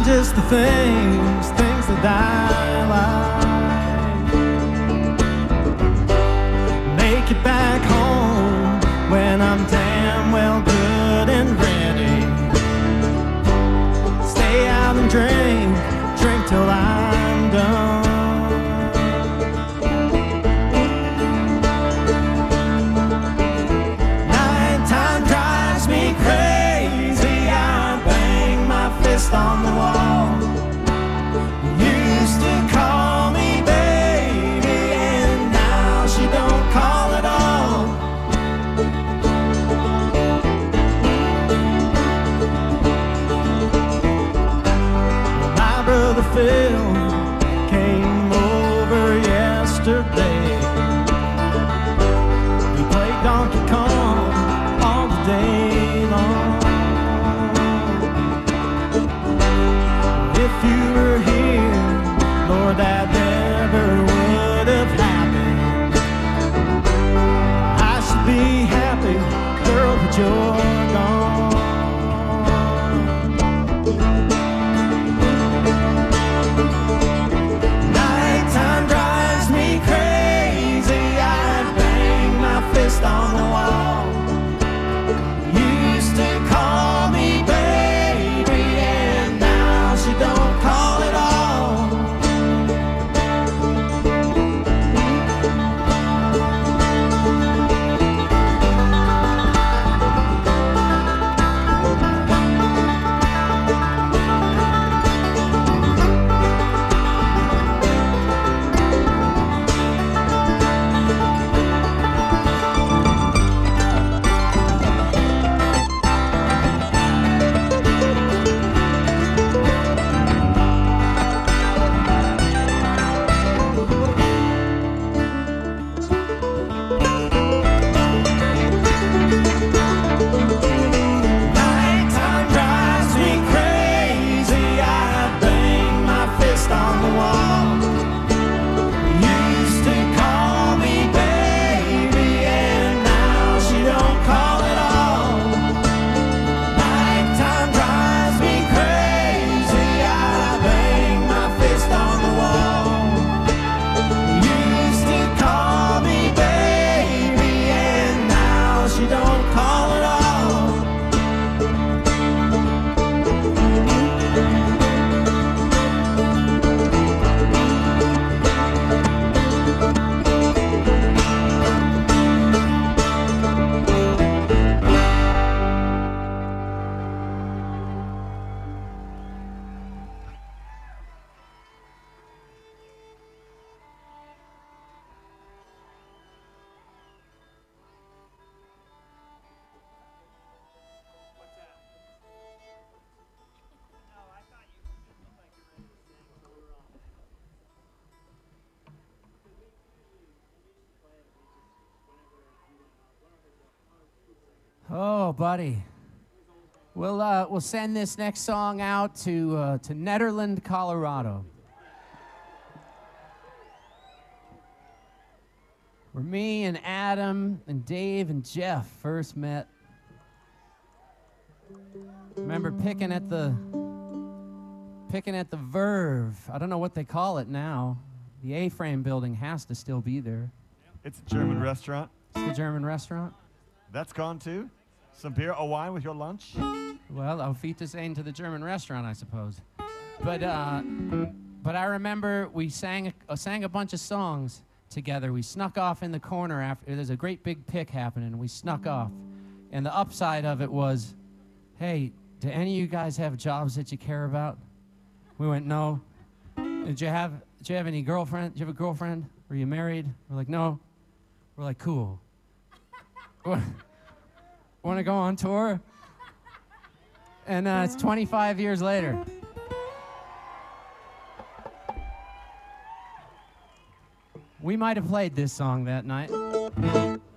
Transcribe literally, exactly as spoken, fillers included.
just the things, things that I like. Make it back home when I'm damn well good and ready. Stay out and drink, drink till I'm done. Nighttime drives me crazy. I bang my fist on the wall. Used to call me baby, and now she don't call at all. My brother Phil came over yesterday. He played Donkey Kong all the day long. If you were here, Lord, that never would have happened. I should be happy, girl, but you're gone. Nighttime drives me crazy. I bang my fist on the wall. Used to call me baby, and now she don't call at all. Nighttime drives me crazy. I bang my fist on the wall. Used to call me baby, and now she don't call at all. Nighttime drives me crazy. I bang my fist on the wall. Used to call me baby, and now she don't call at all. Oh, buddy. We'll uh, we'll send this next song out to uh, to Nederland, Colorado, where me and Adam and Dave and Jeff first met. Remember picking at the picking at the Verve. I don't know what they call it now. The A-frame building has to still be there. It's a German restaurant. It's the German restaurant. That's gone too. Some beer or wine with your lunch. Well, auf Wiedersehen to the German restaurant, I suppose. But uh, but I remember we sang a, uh, sang a bunch of songs together. We snuck off in the corner after there's a great big pick happening. And we snuck off, and the upside of it was, hey, do any of you guys have jobs that you care about? We went, no. Did you have Did you have any girlfriend? Did you have a girlfriend? Were you married? We're like, no. We're like, cool. Want to go on tour? And uh, it's twenty-five years later. We might have played this song that night.